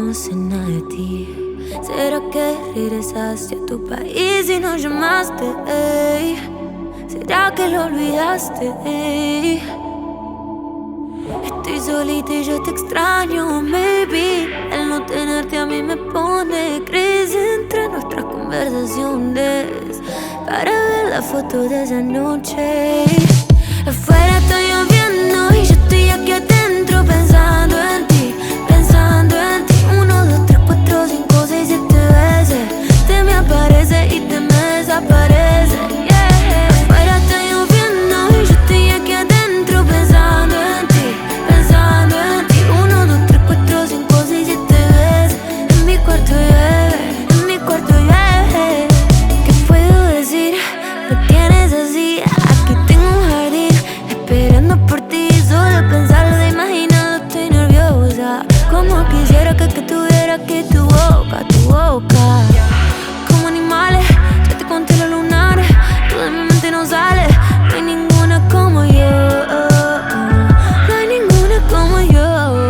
no sé nada de ti. ¿Será que regresaste a tu país y no llamaste? Ey? ¿Será que lo olvidaste? Ey? Estoy solita y yo te extraño, maybe. El no tenerte a mí me pone crisis entre nuestras conversaciones para ver la foto de esa noche. Afuera está lloviendo y yo estoy aquí adentro pensando en ti, pensando en ti. 1, 2, 3, 4, 5, 6, 7 veces te me aparece y te me desaparece. Yeah. Afuera está lloviendo y yo estoy aquí adentro pensando en ti, pensando en ti. 1, 2, 3, 4, 5, 6, 7 veces en mi cuarto llueve, en mi cuarto llueve. ¿Qué puedo decir? Me tienes así. Aquí tengo un jardín esperando por ti. Solo pensarlo, de imaginarlo estoy nerviosa. Como quisiera que tuviera aquí tu boca, tu boca. Como animales, ya te conté los lunares. Tú de mi mente no sales. No hay ninguna como yo. No hay ninguna como yo.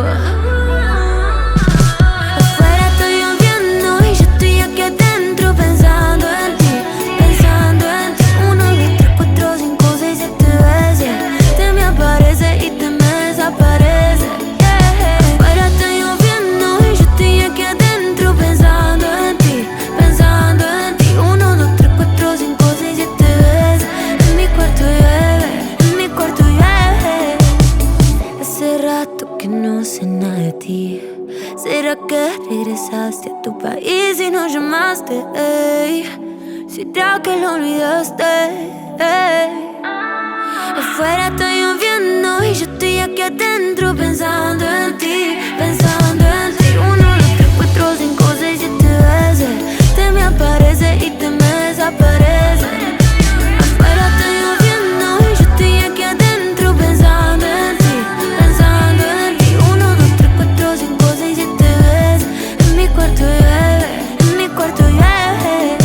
Afuera está lloviendo y yo estoy aquí adentro pensando en ti, pensando en ti. 1, 2, 3, 4, 5, 6, 7 veces te me aparece y te me desaparece. Yeah. Afuera está lloviendo y yo estoy aquí adentro pensando en ti, pensando en ti. 1, 2, 3, 4, 5, 6, 7 veces en mi cuarto llueve, en mi cuarto llueve. Hace rato que no sé nada de ti. ¿Será que regresaste a tu país y no llamaste? Ey? ¿Será que lo olvidaste? Ey? Afuera está lloviendo y yo estoy aquí adentro pensando en ti, pensando en ti. 1, 2, 3, 4, 5, 6, 7 veces te me aparece y te me desaparece. Afuera está lloviendo y yo estoy aquí adentro pensando en ti, pensando en ti. 1, 2, 3, 4, 5, 6, 7 veces en mi cuarto llueve, en mi cuarto llueve.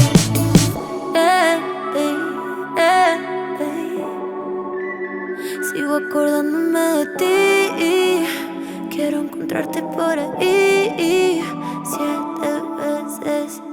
Sigo acordándome de ti. Quiero encontrarte por ahí 7 veces.